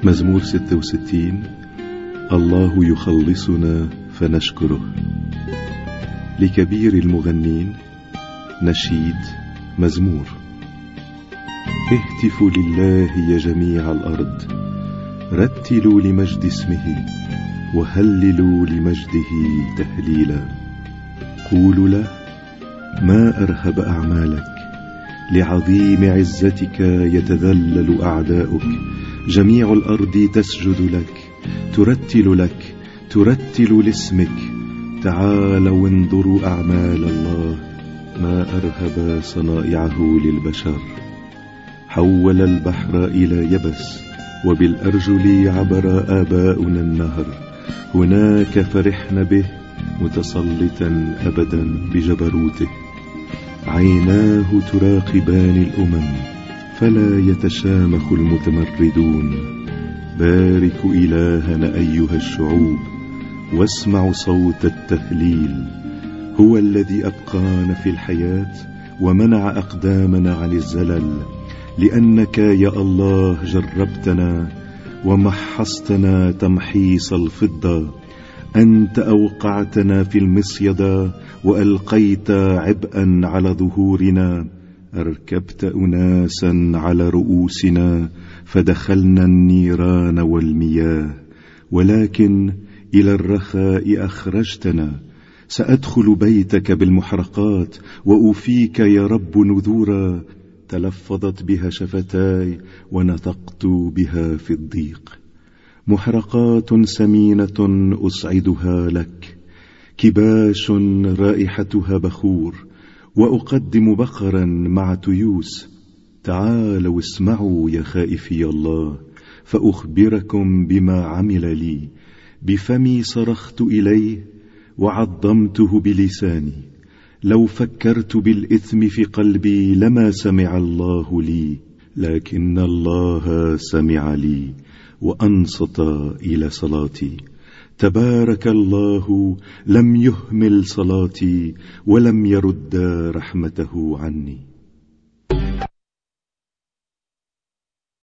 مزمور 66. الله يخلصنا فنشكره. لكبير المغنين. نشيد مزمور. اهتفوا لله يا جميع الأرض، رتلوا لمجد اسمه، وهللوا لمجده تهليلا. قولوا له: ما أرهب أعمالك، لعظيم عزتك يتذلل أعداؤك. جميع الأرض تسجد لك، ترتل لك، ترتل لاسمك. تعالوا انظروا أعمال الله، ما أرهب صنائعه للبشر. حول البحر إلى يبس، وبالأرجل عبر آباؤنا النهر. هناك فرحنا به، متسلطا أبدا بجبروته. عيناه تراقبان الأمم، فلا يتشامخ المتمردون. باركوا إلهنا أيها الشعوب، واسمعوا صوت التهليل. هو الذي أبقانا في الحياة، ومنع أقدامنا عن الزلل. لأنك يا الله جربتنا، ومحصتنا تمحيص الفضة. أنت أوقعتنا في المصيدة، وألقيت عبئا على ظهورنا. أركبت أناسا على رؤوسنا، فدخلنا النيران والمياه. ولكن إلى الرخاء أخرجتنا. سأدخل بيتك بالمحرقات، وأوفيك يا رب نذورا. تلفظت بها شفتاي، ونطقت بها في الضيق. محرقات سمينة أصعدها لك، كباش رائحتها بخور، وأقدم بقرا مع تيوس. تعالوا اسمعوا يا خائفي الله، فأخبركم بما عمل لي. بفمي صرخت إليه، وعظمته بلساني. لو فكرت بالإثم في قلبي لما سمع الله لي، لكن الله سمع لي وأنصت إلى صلاتي. تبارك الله، لم يهمل صلاتي، ولم يرد رحمته عني.